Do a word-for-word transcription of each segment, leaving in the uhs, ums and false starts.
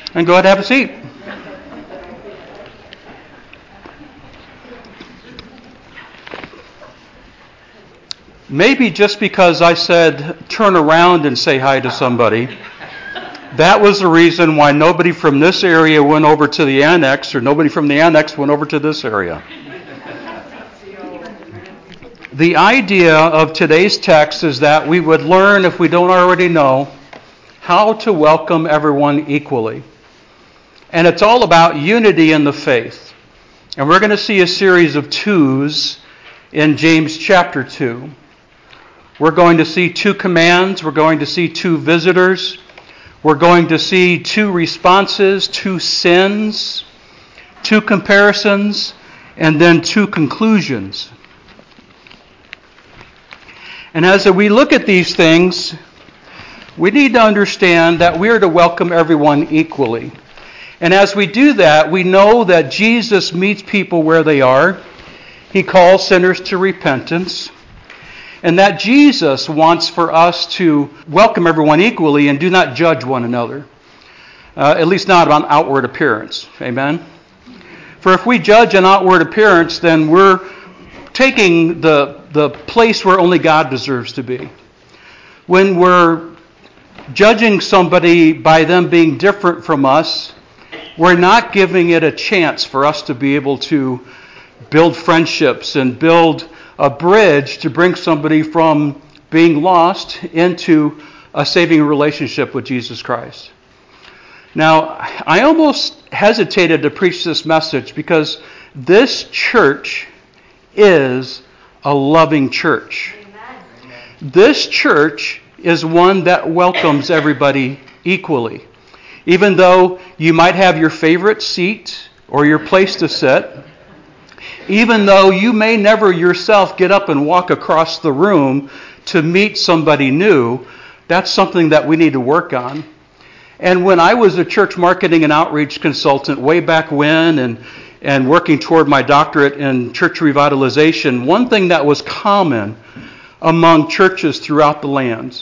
And go ahead and have a seat. Maybe just because I said turn around and say hi to somebody, that was the reason why nobody from this area went over to the annex, or nobody from the annex went over to this area. The idea of today's text is that we would learn, if we don't already know, how to welcome everyone equally. And it's all about unity in the faith. And we're going to see a series of twos in James chapter two. We're going to see two commands. We're going to see two visitors. We're going to see two responses, two sins, two comparisons, and then two conclusions. And as we look at these things, we need to understand that we are to welcome everyone equally. And as we do that, we know that Jesus meets people where they are. He calls sinners to repentance. And that Jesus wants for us to welcome everyone equally and do not judge one another. Uh, at least not on outward appearance. Amen? For if we judge an outward appearance, then we're taking the, the place where only God deserves to be. When we're judging somebody by them being different from us, we're not giving it a chance for us to be able to build friendships and build a bridge to bring somebody from being lost into a saving relationship with Jesus Christ. Now, I almost hesitated to preach this message because this church is a loving church. Amen. This church is one that welcomes everybody equally. Even though you might have your favorite seat or your place to sit, even though you may never yourself get up and walk across the room to meet somebody new, that's something that we need to work on. And when I was a church marketing and outreach consultant way back when and, and working toward my doctorate in church revitalization, one thing that was common among churches throughout the land,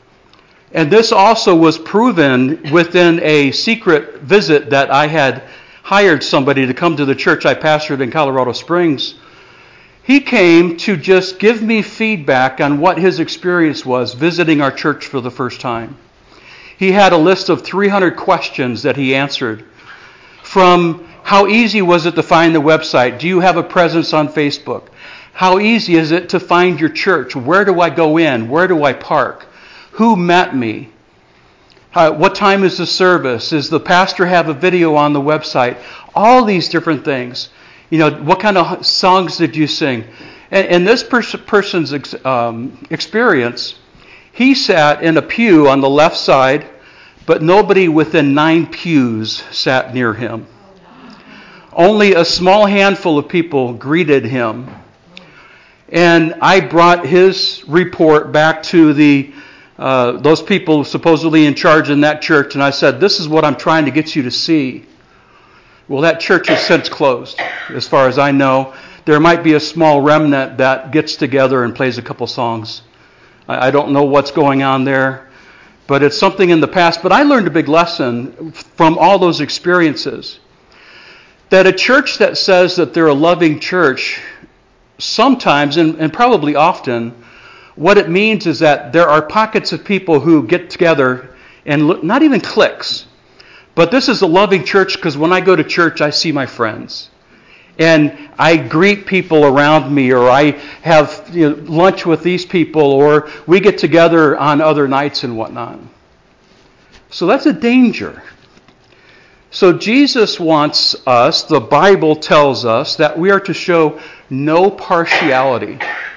and this also was proven within a secret visit that I had hired somebody to come to the church I pastored in Colorado Springs. He came to just give me feedback on what his experience was visiting our church for the first time. He had a list of three hundred questions that he answered. From how easy was it to find the website? Do you have a presence on Facebook? How easy is it to find your church? Where do I go in? Where do I park? Who met me? Uh, what time is the service? Does the pastor have a video on the website? All these different things. You know, what kind of songs did you sing? And, and this pers- person's ex- um, experience, he sat in a pew on the left side, but nobody within nine pews sat near him. Only a small handful of people greeted him. And I brought his report back to the Uh, those people supposedly in charge in that church, and I said, this is what I'm trying to get you to see. Well, that church has since closed, as far as I know. There might be a small remnant that gets together and plays a couple songs. I, I don't know what's going on there, but it's something in the past. But I learned a big lesson from all those experiences, that a church that says that they're a loving church, sometimes, and, and probably often, what it means is that there are pockets of people who get together and look, not even cliques, but this is a loving church because when I go to church, I see my friends. And I greet people around me, or I have you know, lunch with these people, or we get together on other nights and whatnot. So that's a danger. So Jesus wants us, the Bible tells us, that we are to show no partiality.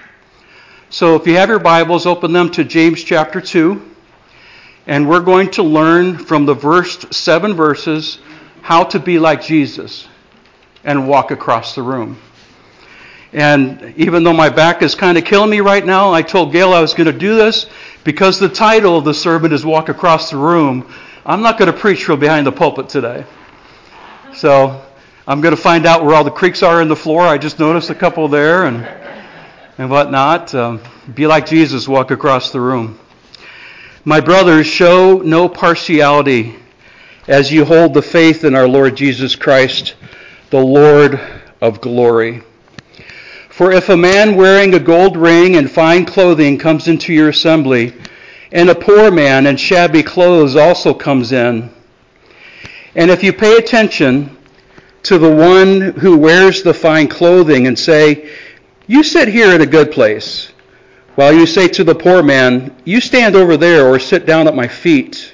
So if you have your Bibles, open them to James chapter two. And we're going to learn from the first seven verses how to be like Jesus and walk across the room. And even though my back is kind of killing me right now, I told Gail I was going to do this because the title of the sermon is Walk Across the Room. I'm not going to preach from behind the pulpit today. So I'm going to find out where all the creaks are in the floor. I just noticed a couple there and and whatnot. Um, be like Jesus, walk across the room. My brothers, show no partiality as you hold the faith in our Lord Jesus Christ, the Lord of glory. For if a man wearing a gold ring and fine clothing comes into your assembly, and a poor man in shabby clothes also comes in, and if you pay attention to the one who wears the fine clothing and say, "You sit here in a good place," while you say to the poor man, "You stand over there or sit down at my feet,"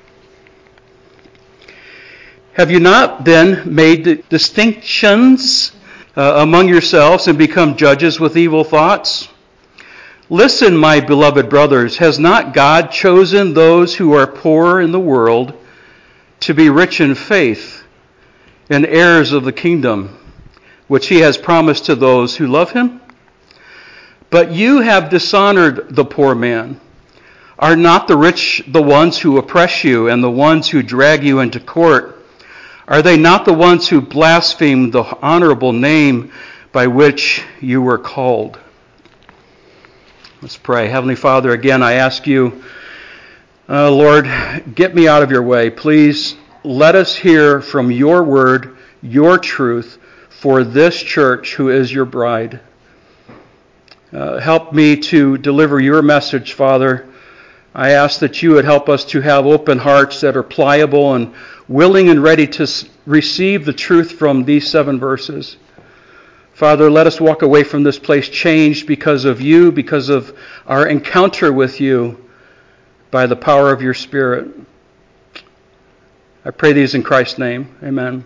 have you not then made distinctions uh, among yourselves and become judges with evil thoughts? Listen, my beloved brothers, has not God chosen those who are poor in the world to be rich in faith and heirs of the kingdom, which he has promised to those who love him? But you have dishonored the poor man. Are not the rich the ones who oppress you and the ones who drag you into court? Are they not the ones who blaspheme the honorable name by which you were called? Let's pray. Heavenly Father, again, I ask you, uh, Lord, get me out of your way. Please let us hear from your word, your truth, for this church who is your bride. Uh, help me to deliver your message, Father. I ask that you would help us to have open hearts that are pliable and willing and ready to receive the truth from these seven verses. Father, let us walk away from this place changed because of you, because of our encounter with you by the power of your Spirit. I pray these in Christ's name. Amen.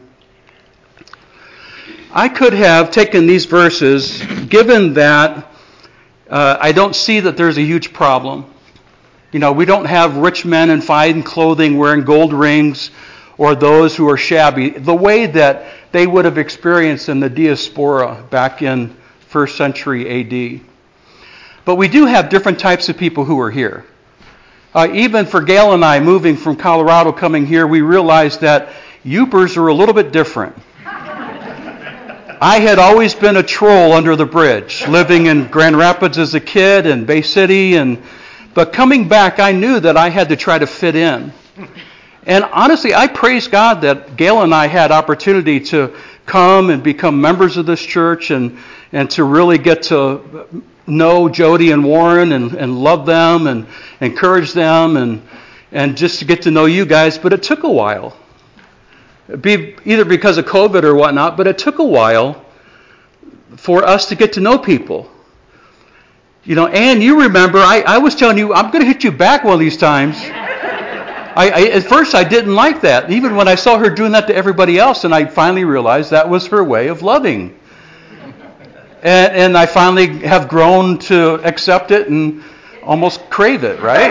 I could have taken these verses, given that uh, I don't see that there's a huge problem. You know, we don't have rich men in fine clothing wearing gold rings, or those who are shabby, the way that they would have experienced in the diaspora back in first century A D. But we do have different types of people who are here. Uh, even for Gail and I moving from Colorado coming here, we realized that Yoopers are a little bit different. I had always been a troll under the bridge, living in Grand Rapids as a kid and Bay City, and but coming back, I knew that I had to try to fit in. And honestly, I praise God that Gail and I had opportunity to come and become members of this church and, and to really get to know Jody and Warren and, and love them and encourage them and, and just to get to know you guys. But it took a while. Be, either because of COVID or whatnot, but it took a while for us to get to know people. You know, Ann, you remember, I, I was telling you, I'm going to hit you back one of these times. I, I, at first, I didn't like that, even when I saw her doing that to everybody else, and I finally realized that was her way of loving. And, and I finally have grown to accept it and almost crave it, right?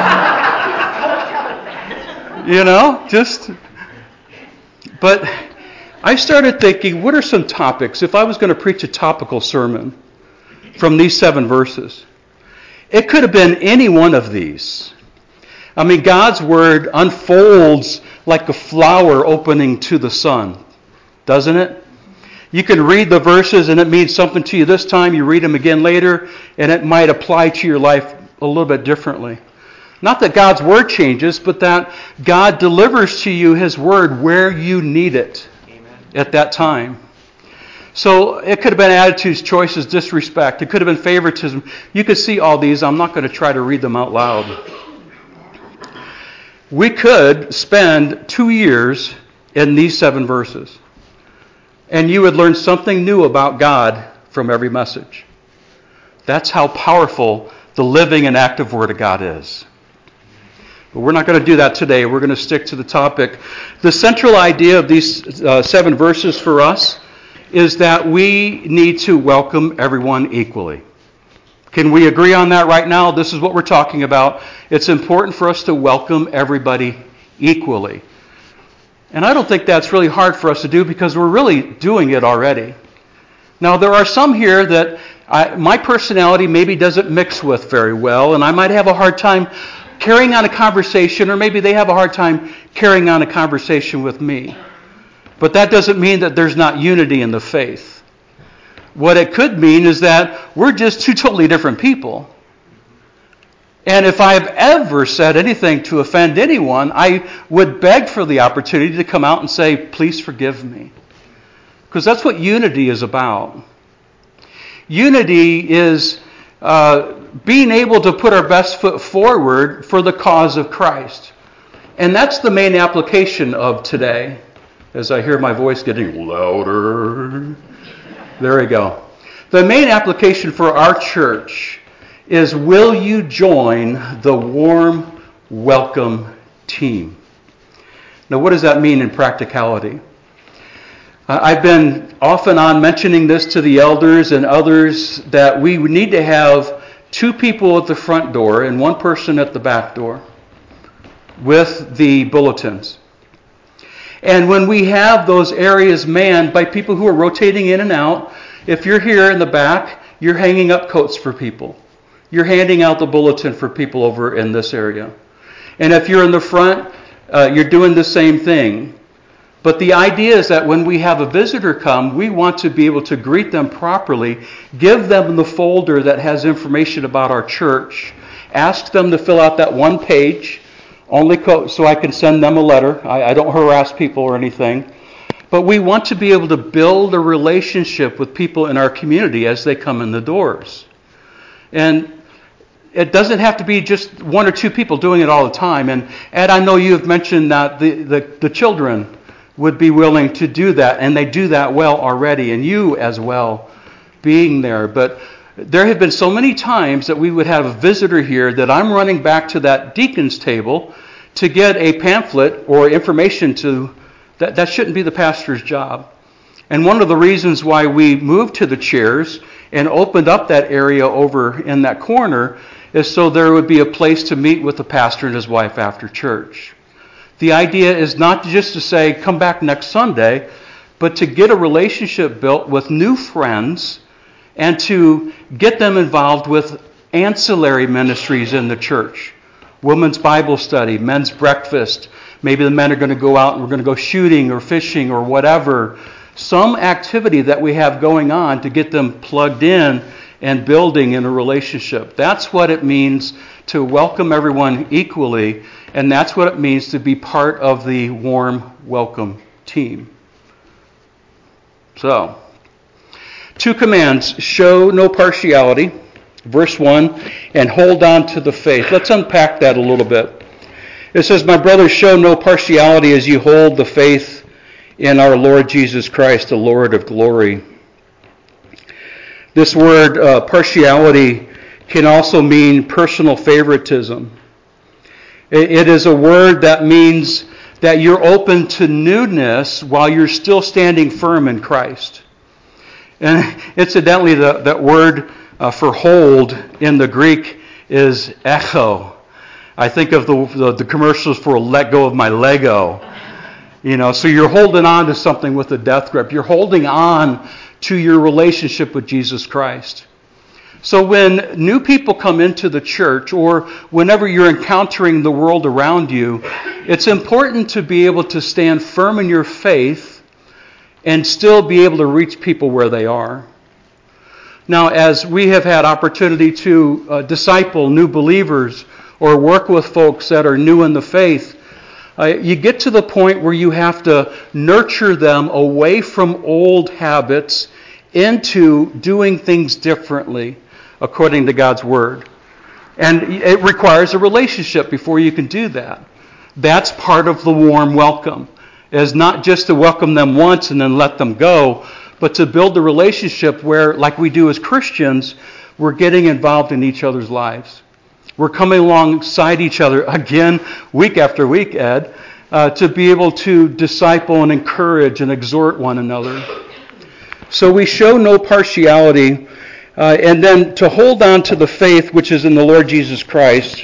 You know, just... But I started thinking, what are some topics? If I was going to preach a topical sermon from these seven verses, it could have been any one of these. I mean, God's Word unfolds like a flower opening to the sun, doesn't it? You can read the verses and it means something to you this time. You read them again later and it might apply to your life a little bit differently. Not that God's Word changes, but that God delivers to you His Word where you need it. Amen. At that time. So it could have been attitudes, choices, disrespect. It could have been favoritism. You could see all these. I'm not going to try to read them out loud. We could spend two years in these seven verses, and you would learn something new about God from every message. That's how powerful the living and active Word of God is. But we're not going to do that today. We're going to stick to the topic. The central idea of these uh, seven verses for us is that we need to welcome everyone equally. Can we agree on that right now? This is what we're talking about. It's important for us to welcome everybody equally. And I don't think that's really hard for us to do because we're really doing it already. Now, there are some here that I, my personality maybe doesn't mix with very well, and I might have a hard time carrying on a conversation, or maybe they have a hard time carrying on a conversation with me. But that doesn't mean that there's not unity in the faith. What it could mean is that we're just two totally different people. And if I've ever said anything to offend anyone, I would beg for the opportunity to come out and say, please forgive me. Because that's what unity is about. Unity is uh, being able to put our best foot forward for the cause of Christ. And that's the main application of today. As I hear my voice getting louder. There we go. The main application for our church is, will you join the warm welcome team? Now, what does that mean in practicality? Uh, I've been off and on mentioning this to the elders and others, that we need to have two people at the front door and one person at the back door with the bulletins. And when we have those areas manned by people who are rotating in and out, if you're here in the back, you're hanging up coats for people. You're handing out the bulletin for people over in this area. And if you're in the front, uh, you're doing the same thing. But the idea is that when we have a visitor come, we want to be able to greet them properly, give them the folder that has information about our church, ask them to fill out that one page, only co- so I can send them a letter. I, I don't harass people or anything. But we want to be able to build a relationship with people in our community as they come in the doors. And it doesn't have to be just one or two people doing it all the time. And Ed, I know you have mentioned that the, the, the children would be willing to do that, and they do that well already, and you as well being there. But there have been so many times that we would have a visitor here that I'm running back to that deacon's table to get a pamphlet or information to. That, that shouldn't be the pastor's job. And one of the reasons why we moved to the chairs and opened up that area over in that corner is so there would be a place to meet with the pastor and his wife after church. The idea is not just to say, come back next Sunday, but to get a relationship built with new friends and to get them involved with ancillary ministries in the church. Women's Bible study, men's breakfast. Maybe the men are going to go out and we're going to go shooting or fishing or whatever. Some activity that we have going on to get them plugged in and building in a relationship. That's what it means to welcome everyone equally, and that's what it means to be part of the warm welcome team. So, two commands: show no partiality, verse one, and hold on to the faith. Let's unpack that a little bit. It says, my brothers, show no partiality as you hold the faith in our Lord Jesus Christ, the Lord of glory. This word, uh, partiality, can also mean personal favoritism. It, it is a word that means that you're open to newness while you're still standing firm in Christ. And incidentally, the, that word uh, for hold in the Greek is echo. I think of the, the, the commercials for let go of my Lego. You know, so you're holding on to something with a death grip. You're holding on to your relationship with Jesus Christ. So when new people come into the church, or whenever you're encountering the world around you, it's important to be able to stand firm in your faith and still be able to reach people where they are. Now, as we have had opportunity to uh, disciple new believers or work with folks that are new in the faith, uh, you get to the point where you have to nurture them away from old habits into doing things differently according to God's Word. And it requires a relationship before you can do that. That's part of the warm welcome, is not just to welcome them once and then let them go, but to build a relationship where, like we do as Christians, we're getting involved in each other's lives. We're coming alongside each other again, week after week, Ed, uh, to be able to disciple and encourage and exhort one another. So we show no partiality, uh, and then to hold on to the faith which is in the Lord Jesus Christ.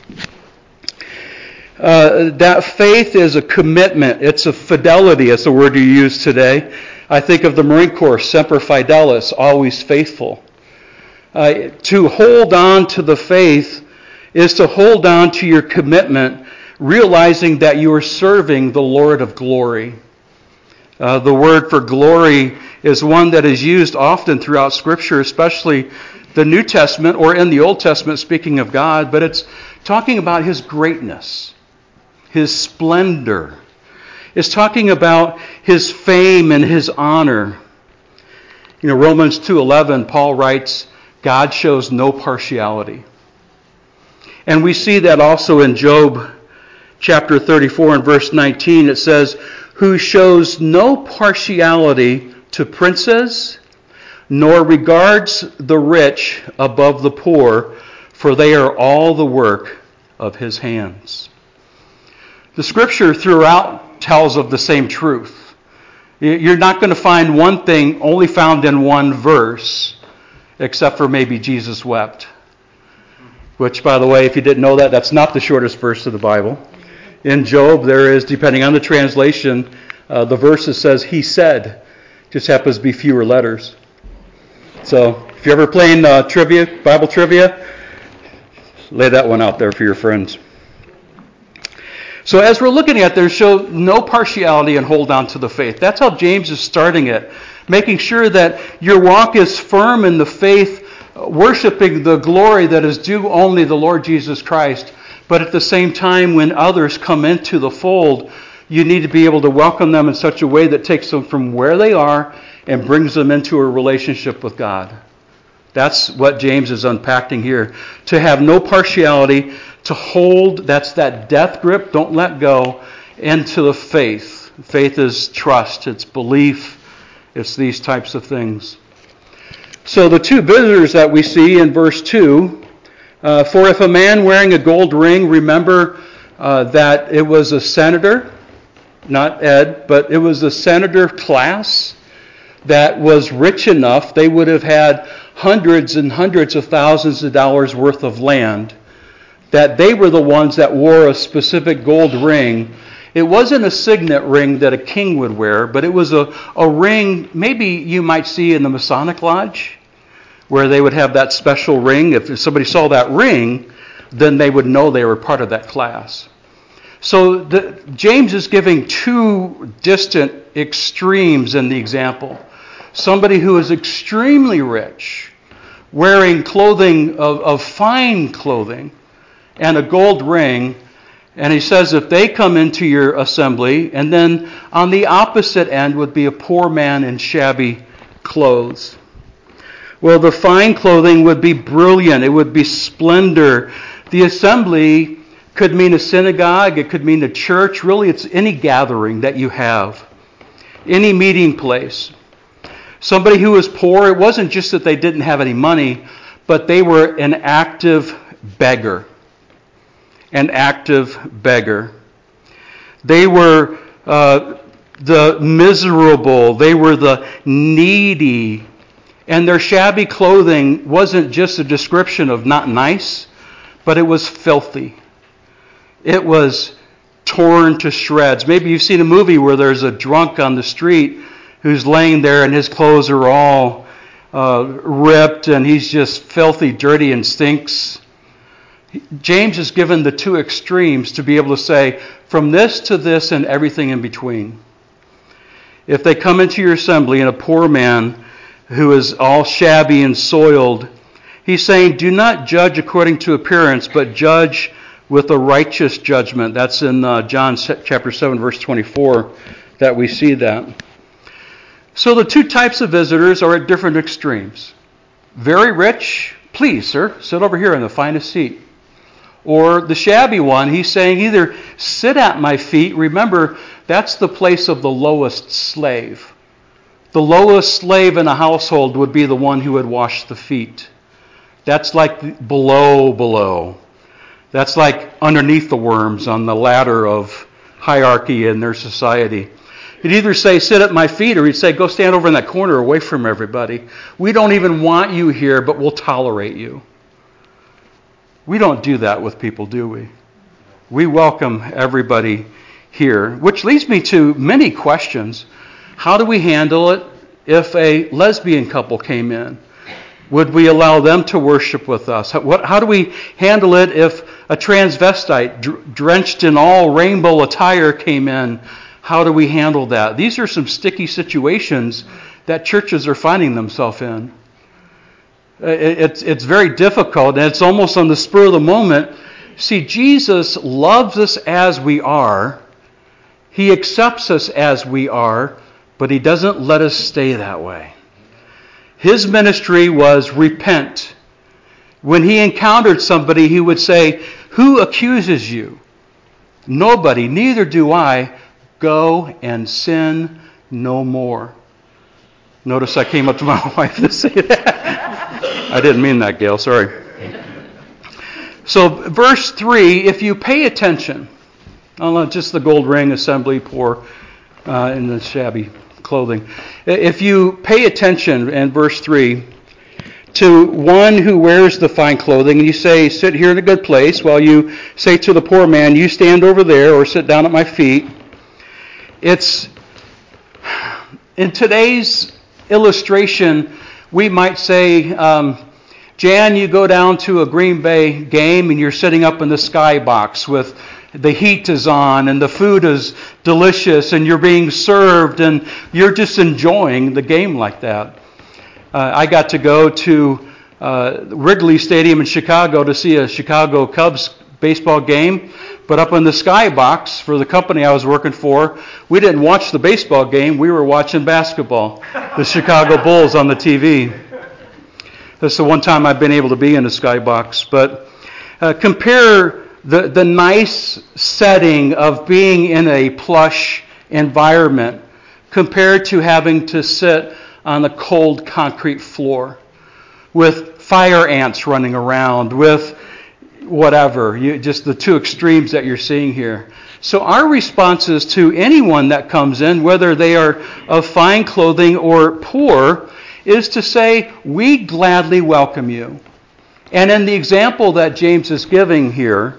Uh, that faith is a commitment. It's a fidelity. That's the word you use today. I think of the Marine Corps, Semper Fidelis, always faithful. Uh, to hold on to the faith is to hold on to your commitment, realizing that you are serving the Lord of glory. Uh, the word for glory is one that is used often throughout Scripture, especially the New Testament or in the Old Testament speaking of God, but it's talking about his greatness, his splendor. It's talking about his fame and his honor. You know, Romans two eleven, Paul writes, God shows no partiality. And we see that also in Job chapter thirty-four and verse nineteen. It says, who shows no partiality to princes, nor regards the rich above the poor, for they are all the work of his hands. The scripture throughout tells of the same truth. You're not going to find one thing only found in one verse, except for maybe Jesus wept. Which, by the way, if you didn't know that, that's not the shortest verse of the Bible. In Job, there is, depending on the translation, uh, the verse that says, he said. Just happens to be fewer letters. So, if you're ever playing uh, trivia, Bible trivia, lay that one out there for your friends. So as we're looking at there, show no partiality and hold on to the faith. That's how James is starting it, making sure that your walk is firm in the faith, worshiping the glory that is due only the Lord Jesus Christ. But at the same time, when others come into the fold, you need to be able to welcome them in such a way that takes them from where they are and brings them into a relationship with God. That's what James is unpacking here. To have no partiality, to hold, that's that death grip, don't let go, into the faith. Faith is trust, it's belief, it's these types of things. So the two visitors that we see in verse two, uh, for if a man wearing a gold ring, remember uh, that it was a senator, not Ed, but it was a senator class that was rich enough, they would have had hundreds and hundreds of thousands of dollars worth of land, that they were the ones that wore a specific gold ring. It wasn't a signet ring that a king would wear, but it was a, a ring maybe you might see in the Masonic Lodge, where they would have that special ring. If somebody saw that ring, then they would know they were part of that class. So the, James is giving two distant extremes in the example. Somebody who is extremely rich, wearing clothing of, of fine clothing, and a gold ring, and he says if they come into your assembly, and then on the opposite end would be a poor man in shabby clothes. Well, the fine clothing would be brilliant, it would be splendor. The assembly could mean a synagogue, it could mean a church, really it's any gathering that you have, any meeting place. Somebody who was poor, it wasn't just that they didn't have any money, but they were an active beggar. An active beggar. They were uh, the miserable. They were the needy. And their shabby clothing wasn't just a description of not nice, but it was filthy. It was torn to shreds. Maybe you've seen a movie where there's a drunk on the street who's laying there and his clothes are all uh, ripped and he's just filthy, dirty, and stinks. James is given the two extremes to be able to say, from this to this and everything in between. If they come into your assembly and a poor man who is all shabby and soiled, he's saying, do not judge according to appearance, but judge with a righteous judgment. That's in uh, John chapter seven, verse twenty-four, that we see that. So the two types of visitors are at different extremes. Very rich, please, sir, sit over here in the finest seat. Or the shabby one, he's saying either sit at my feet. Remember, that's the place of the lowest slave. The lowest slave in a household would be the one who would wash the feet. That's like below, below. That's like underneath the worms on the ladder of hierarchy in their society. He'd either say, sit at my feet, or he'd say, go stand over in that corner away from everybody. We don't even want you here, but we'll tolerate you. We don't do that with people, do we? We welcome everybody here, which leads me to many questions. How do we handle it if a lesbian couple came in? Would we allow them to worship with us? How, what, how do we handle it if a transvestite dr- drenched in all rainbow attire came in? How do we handle that? These are some sticky situations that churches are finding themselves in. it's, it's very difficult, and it's almost on the spur of the moment. See, Jesus loves us as we are. He accepts us as we are, but He doesn't let us stay that way. His ministry was repent. When He encountered somebody, He would say, "Who accuses you?" "Nobody, neither do I. Go and sin no more." Notice I came up to my wife to say that. I didn't mean that, Gail, sorry. So verse three, if you pay attention, oh, just the gold ring, assembly, poor, uh, in the shabby clothing. If you pay attention in verse three, to one who wears the fine clothing, and you say, "Sit here in a good place," while you say to the poor man, "You stand over there," or "Sit down at my feet." It's, in today's illustration, we might say, um, Jan, you go down to a Green Bay game and you're sitting up in the skybox with the heat is on and the food is delicious and you're being served and you're just enjoying the game like that. Uh, I got to go to uh, Wrigley Stadium in Chicago to see a Chicago Cubs baseball game, but up in the skybox for the company I was working for, we didn't watch the baseball game, we were watching basketball, the Chicago Bulls on the T V. That's the one time I've been able to be in a skybox. But uh, compare the, the nice setting of being in a plush environment compared to having to sit on a cold concrete floor with fire ants running around, with whatever, you, just the two extremes that you're seeing here. So our responses to anyone that comes in, whether they are of fine clothing or poor, is to say, we gladly welcome you. And in the example that James is giving here,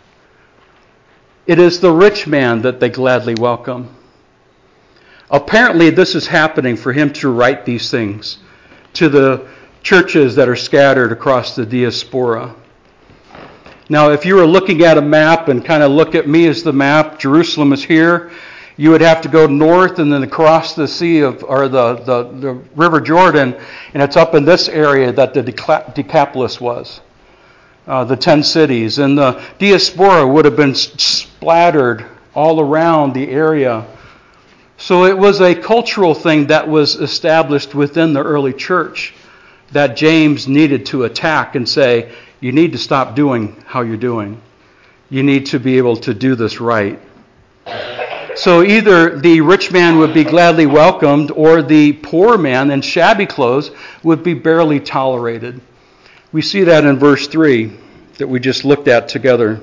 it is the rich man that they gladly welcome. Apparently, this is happening for him to write these things to the churches that are scattered across the diaspora. Now, if you were looking at a map and kind of look at me as the map, Jerusalem is here. You would have to go north and then across the sea of, or the, the, the River Jordan, and it's up in this area that the Decapolis was, uh, the ten cities. And the diaspora would have been splattered all around the area. So it was a cultural thing that was established within the early church that James needed to attack and say, you need to stop doing how you're doing. You need to be able to do this right. So either the rich man would be gladly welcomed, or the poor man in shabby clothes would be barely tolerated. We see that in verse three that we just looked at together.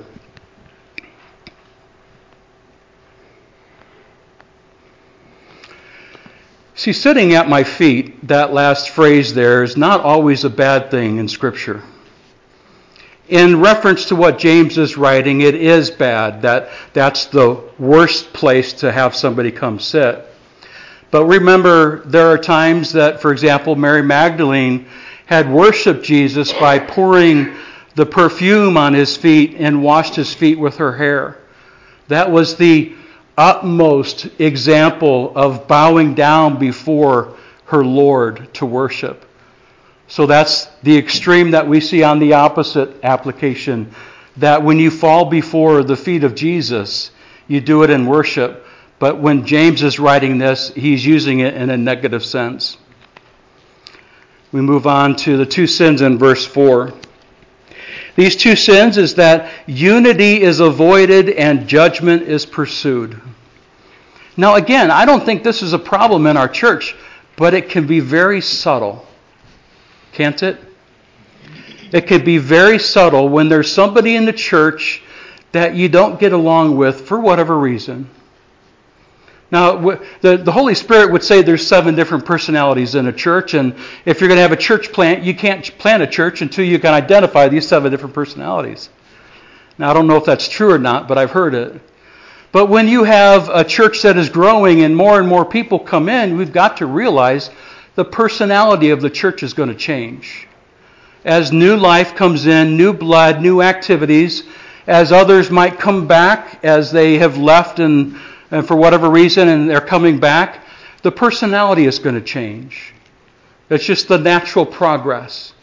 See, sitting at my feet, that last phrase there, is not always a bad thing in Scripture. In reference to what James is writing, it is bad that that's the worst place to have somebody come sit. But remember, there are times that, for example, Mary Magdalene had worshiped Jesus by pouring the perfume on his feet and washed his feet with her hair. That was the utmost example of bowing down before her Lord to worship. So that's the extreme that we see on the opposite application, that when you fall before the feet of Jesus, you do it in worship. But when James is writing this, he's using it in a negative sense. We move on to the two sins in verse four. These two sins is that unity is avoided and judgment is pursued. Now again, I don't think this is a problem in our church, but it can be very subtle. Can't it? It can be very subtle when there's somebody in the church that you don't get along with for whatever reason. Now, the, the Holy Spirit would say there's seven different personalities in a church, and if you're going to have a church plant, you can't plant a church until you can identify these seven different personalities. Now, I don't know if that's true or not, but I've heard it. But when you have a church that is growing and more and more people come in, we've got to realize the personality of the church is going to change. As new life comes in, new blood, new activities, as others might come back as they have left and, and for whatever reason and they're coming back, the personality is going to change. It's just the natural progress.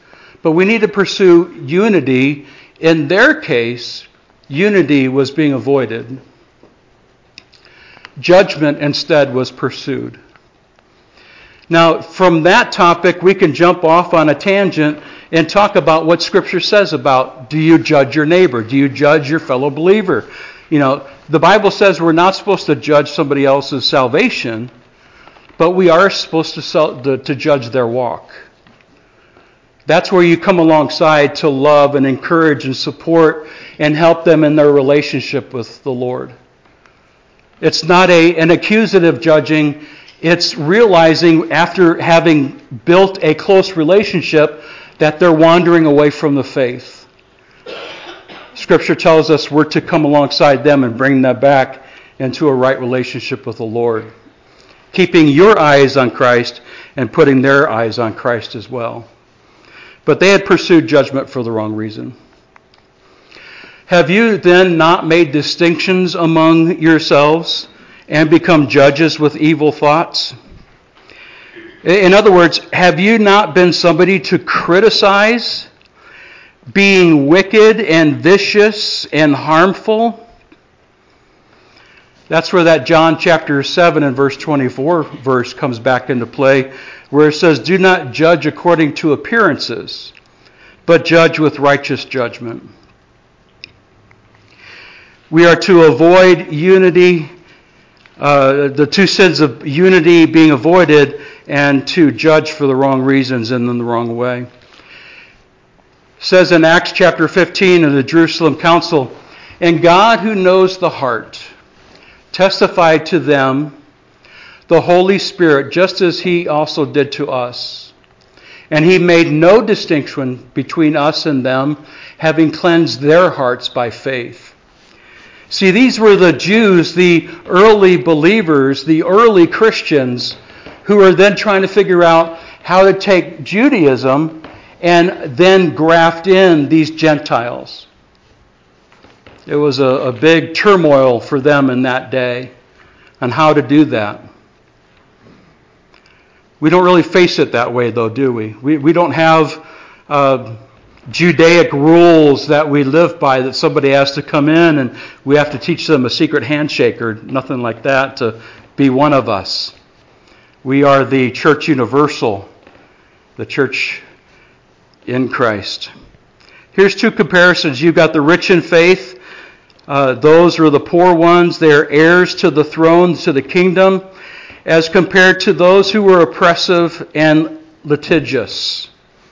But we need to pursue unity. In their case, unity was being avoided. Judgment instead was pursued. Now, from that topic, we can jump off on a tangent and talk about what Scripture says about, do you judge your neighbor? Do you judge your fellow believer? You know, the Bible says we're not supposed to judge somebody else's salvation, but we are supposed to, to, to judge their walk. That's where you come alongside to love and encourage and support and help them in their relationship with the Lord. It's not a, an accusative judging. It's realizing after having built a close relationship that they're wandering away from the faith. Scripture tells us we're to come alongside them and bring them back into a right relationship with the Lord. Keeping your eyes on Christ and putting their eyes on Christ as well. But they had pursued judgment for the wrong reason. Have you then not made distinctions among yourselves and become judges with evil thoughts? In other words, have you not been somebody to criticize, being wicked and vicious and harmful? That's where that John chapter seven and verse twenty-four verse comes back into play, where it says, do not judge according to appearances, but judge with righteous judgment. We are to avoid unity, uh, the two sins of unity being avoided, and to judge for the wrong reasons and in the wrong way. It says in Acts chapter fifteen in the Jerusalem Council, and God who knows the heart testified to them the Holy Spirit, just as he also did to us. And he made no distinction between us and them, having cleansed their hearts by faith. See, these were the Jews, the early believers, the early Christians, who were then trying to figure out how to take Judaism and then graft in these Gentiles. It was a, a big turmoil for them in that day on how to do that. We don't really face it that way, though, do we? We, we don't have uh, Judaic rules that we live by that somebody has to come in and we have to teach them a secret handshake or nothing like that to be one of us. We are the church universal, the church in Christ. Here's two comparisons. You've got the rich in faith. Uh, those are the poor ones. They're heirs to the throne, to the kingdom, as compared to those who were oppressive and litigious.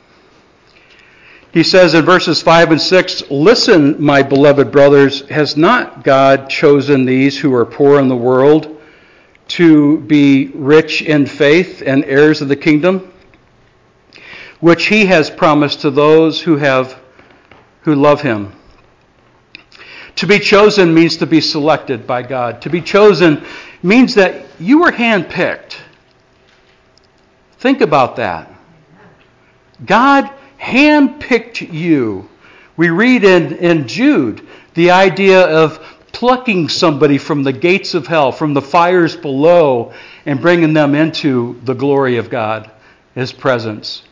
He says in verses five and six, listen, my beloved brothers, has not God chosen these who are poor in the world to be rich in faith and heirs of the kingdom, which he has promised to those who have who love him? To be chosen means to be selected by God. To be chosen means that you were handpicked. Think about that. God handpicked you. We read in, in Jude the idea of plucking somebody from the gates of hell, from the fires below, and bringing them into the glory of God, his presence.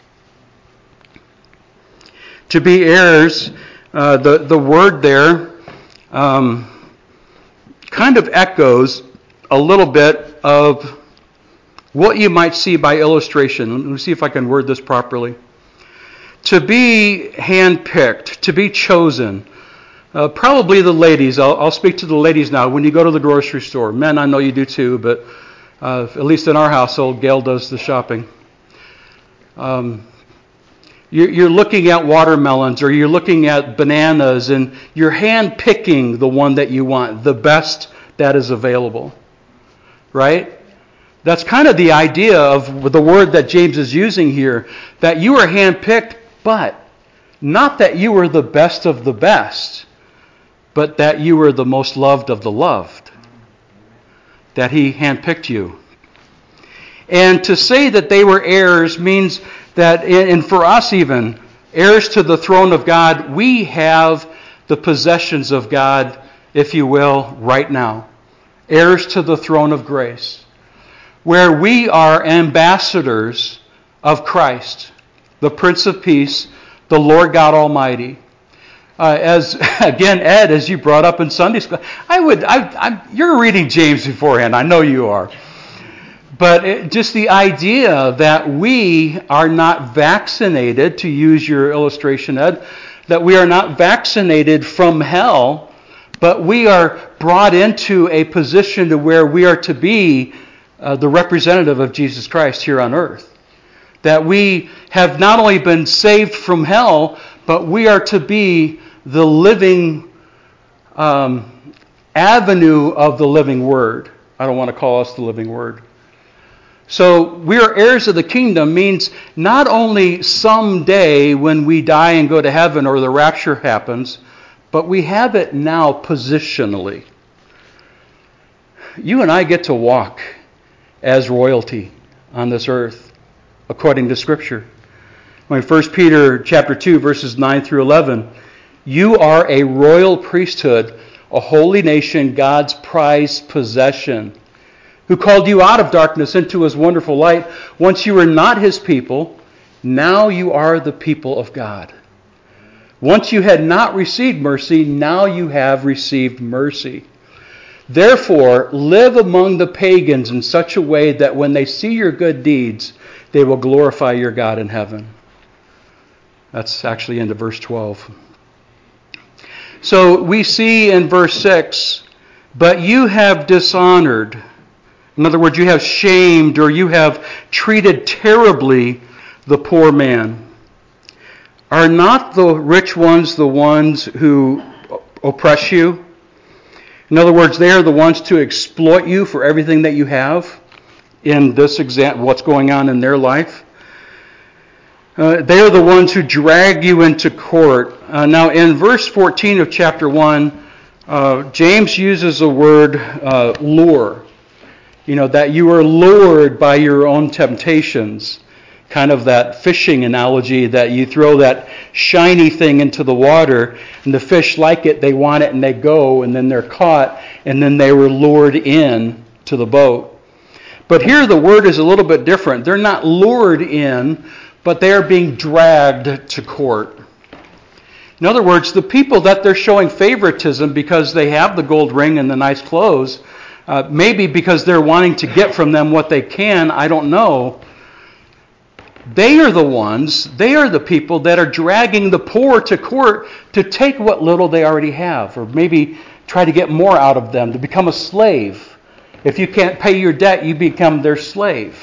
To be heirs, uh, the, the word there um, kind of echoes a little bit of what you might see by illustration. Let me see if I can word this properly. To be handpicked, to be chosen. Uh, probably the ladies. I'll, I'll speak to the ladies now. When you go to the grocery store, men, I know you do too, but uh, at least in our household, Gail does the shopping. Um, you're, you're looking at watermelons or you're looking at bananas, and you're handpicking the one that you want, the best that is available. Right? That's kind of the idea of the word that James is using here, that you are handpicked, but not that you were the best of the best, but that you were the most loved of the loved, that he handpicked you. And to say that they were heirs means that, and for us even, heirs to the throne of God, we have the possessions of God, if you will, right now. Heirs to the throne of grace, where we are ambassadors of Christ. the Prince of Peace, the Lord God Almighty. Uh, as again, Ed, as you brought up in Sunday school, I would, I, I, you're reading James beforehand. I know you are, but it, just the idea that we are not vaccinated, to use your illustration, Ed, that we are not vaccinated from hell, but we are brought into a position to where we are to be uh, the representative of Jesus Christ here on earth. That we have not only been saved from hell, but we are to be the living um, avenue of the living Word. I don't want to call us the living Word. So we are heirs of the kingdom means not only someday when we die and go to heaven or the rapture happens, but we have it now positionally. You and I get to walk as royalty on this earth according to Scripture. When First Peter chapter two, verses nine through eleven, you are a royal priesthood, a holy nation, God's prized possession, who called you out of darkness into His wonderful light. Once you were not His people, now you are the people of God. Once you had not received mercy, now you have received mercy. Therefore, live among the pagans in such a way that when they see your good deeds, they will glorify your God in heaven. That's actually into verse twelve. So we see in verse six, but you have dishonored. In other words, you have shamed or you have treated terribly the poor man. Are not the rich ones the ones who oppress you? In other words, they are the ones to exploit you for everything that you have in this example, what's going on in their life. Uh, they are the ones who drag you into court. Uh, now, in verse fourteen of chapter one, uh, James uses the word uh, lure. You know, that you are lured by your own temptations. Kind of that fishing analogy that you throw that shiny thing into the water and the fish like it, they want it, and they go, and then they're caught, and then they were lured in to the boat. But here the word is a little bit different. They're not lured in, but they are being dragged to court. In other words, the people that they're showing favoritism because they have the gold ring and the nice clothes, uh, maybe because they're wanting to get from them what they can, I don't know. They are the ones, they are the people that are dragging the poor to court to take what little they already have, or maybe try to get more out of them, to become a slave. If you can't pay your debt, you become their slave.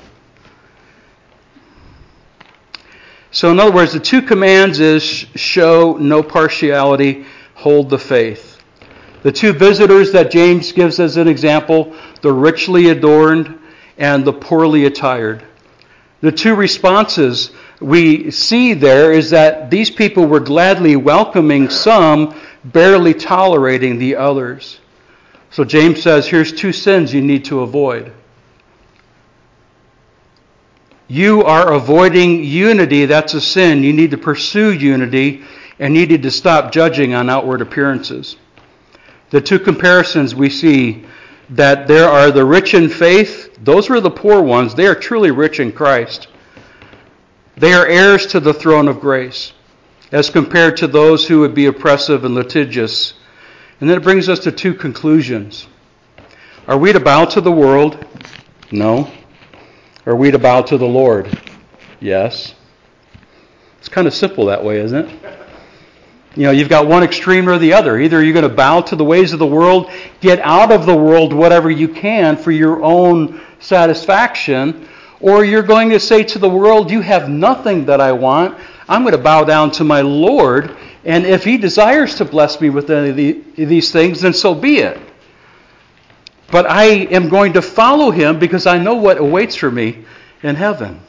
So in other words, the two commands is show no partiality, hold the faith. The two visitors that James gives as an example, the richly adorned and the poorly attired. The two responses we see there is that these people were gladly welcoming some, barely tolerating the others. So James says, here's two sins you need to avoid. You are avoiding unity. That's a sin. You need to pursue unity, and you need to stop judging on outward appearances. The two comparisons we see that there are the rich in faith. Those were the poor ones. They are truly rich in Christ. They are heirs to the throne of grace, as compared to those who would be oppressive and litigious. And then it brings us to two conclusions. Are we to bow to the world? No. Are we to bow to the Lord? Yes. It's kind of simple that way, isn't it? You know, you've got one extreme or the other. Either you're going to bow to the ways of the world, get out of the world whatever you can for your own satisfaction, or you're going to say to the world, you have nothing that I want. I'm going to bow down to my Lord, and if He desires to bless me with any of the, these things, then so be it. But I am going to follow Him because I know what awaits for me in heaven.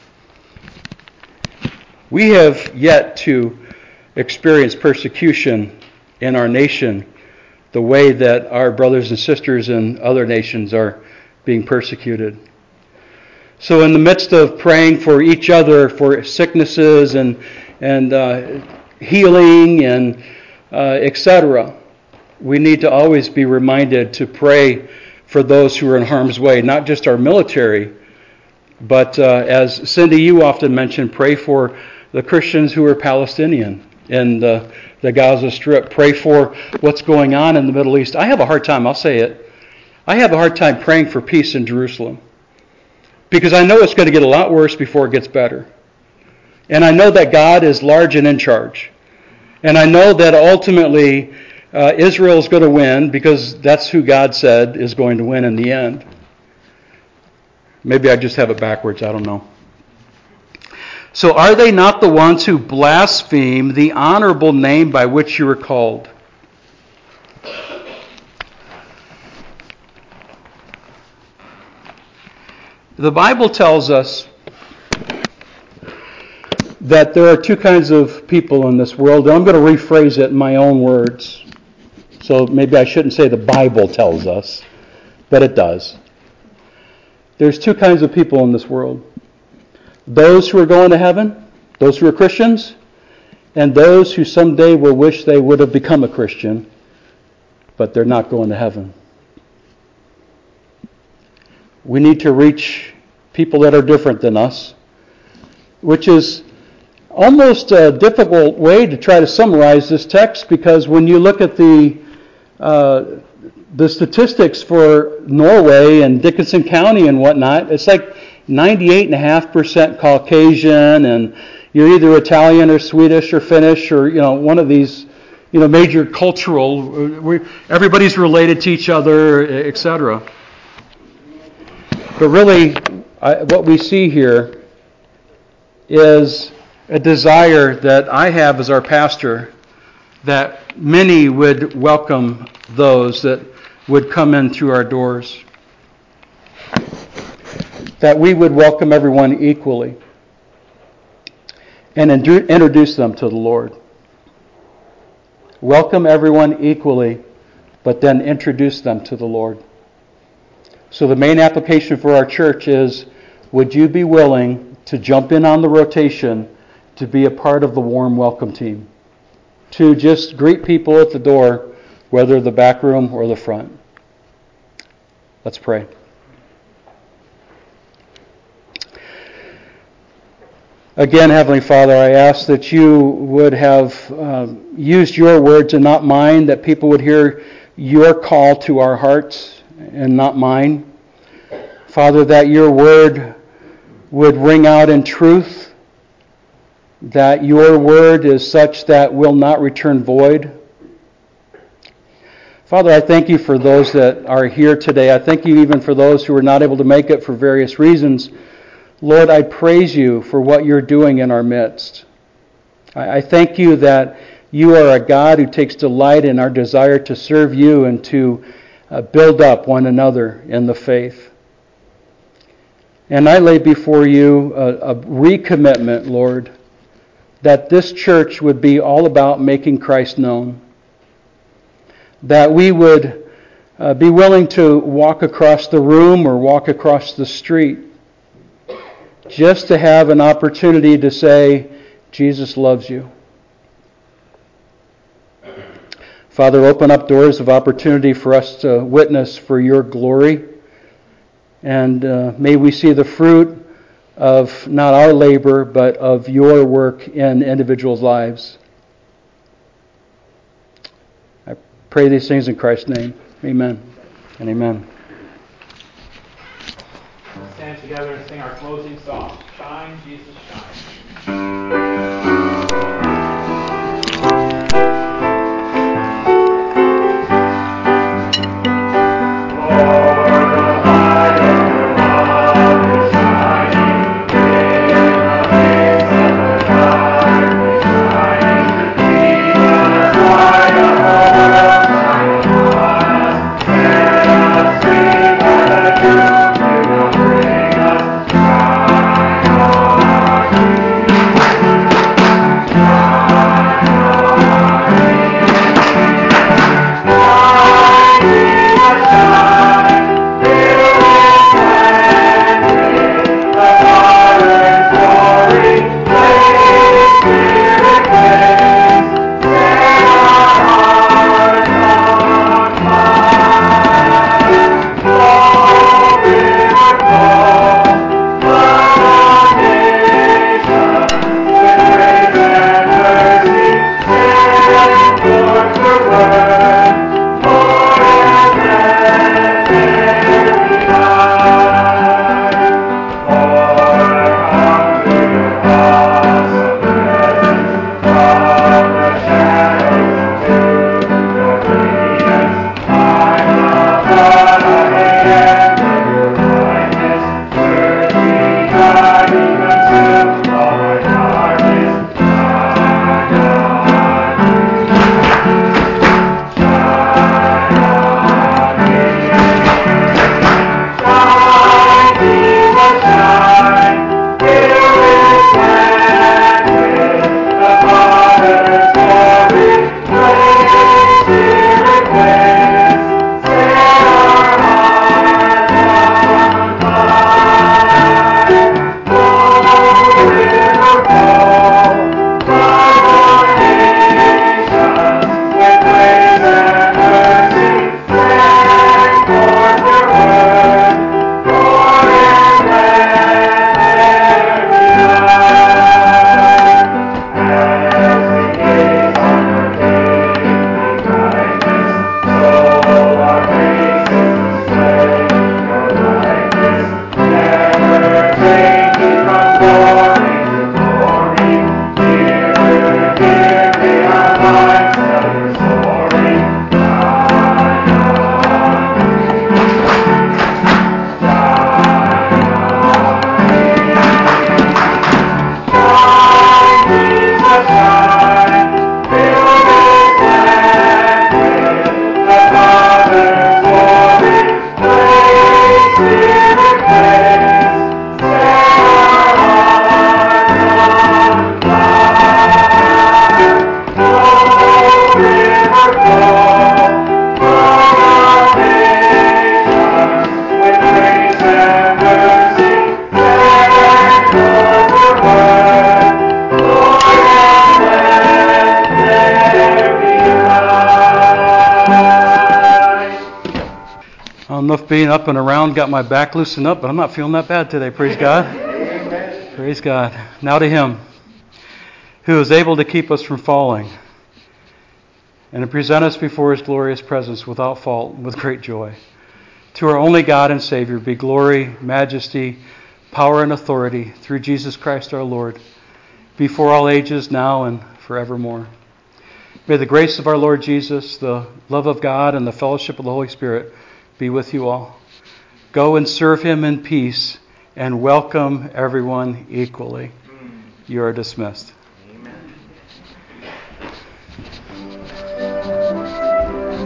We have yet to experience persecution in our nation the way that our brothers and sisters in other nations are being persecuted. So in the midst of praying for each other for sicknesses and and uh, healing and uh, et cetera, we need to always be reminded to pray for those who are in harm's way, not just our military, But uh, as Cindy, you often mention, pray for the Christians who are Palestinian in the, the Gaza Strip. Pray for what's going on in the Middle East. I have a hard time, I'll say it, I have a hard time praying for peace in Jerusalem. Because I know it's going to get a lot worse before it gets better. And I know that God is large and in charge. And I know that ultimately uh, Israel is going to win because that's who God said is going to win in the end. Maybe I just have it backwards, I don't know. So are they not the ones who blaspheme the honorable name by which you were called? The Bible tells us that there are two kinds of people in this world. And I'm going to rephrase it in my own words. So maybe I shouldn't say the Bible tells us, but it does. There's two kinds of people in this world. Those who are going to heaven, those who are Christians, and those who someday will wish they would have become a Christian, but they're not going to heaven. We need to reach people that are different than us, which is almost a difficult way to try to summarize this text, because when you look at the uh, the statistics for Norway and Dickinson County and whatnot, it's like ninety-eight point five percent Caucasian, and you're either Italian or Swedish or Finnish or, you know, one of these, you know, major cultural, everybody's related to each other, et cetera. But really, I, what we see here is a desire that I have as our pastor, that many would welcome those that would come in through our doors. That we would welcome everyone equally and introduce them to the Lord. Welcome everyone equally, but then introduce them to the Lord. So the main application for our church is, would you be willing to jump in on the rotation to be a part of the warm welcome team? To just greet people at the door, whether the back room or the front. Let's pray. Again, Heavenly Father, I ask that you would have um, used your words and not mine, that people would hear your call to our hearts and not mine. Father, that your word would ring out in truth, that your word is such that will not return void. Father, I thank you for those that are here today. I thank you even for those who are not able to make it for various reasons. Lord, I praise you for what you're doing in our midst. I thank you that you are a God who takes delight in our desire to serve you and to uh, build up one another in the faith. And I lay before you a, a recommitment, Lord, that this church would be all about making Christ known. That we would uh, be willing to walk across the room or walk across the street just to have an opportunity to say, Jesus loves you. Father, open up doors of opportunity for us to witness for your glory. And uh, may we see the fruit of not our labor, but of your work in individuals' lives. I pray these things in Christ's name. Amen and amen. Let's stand together and sing our closing song, Shine, Jesus, Shine. Bring us, shine on our King. don't know if being up and around got my back loosened up, but I'm not feeling that bad today. Praise God. Amen. Praise God. Now to Him who is able to keep us from falling and to present us before His glorious presence without fault and with great joy. To our only God and Savior be glory, majesty, power, and authority through Jesus Christ our Lord, before all ages, now and forevermore. May the grace of our Lord Jesus, the love of God, and the fellowship of the Holy Spirit be with you all. Go and serve Him in peace and welcome everyone equally. You are dismissed.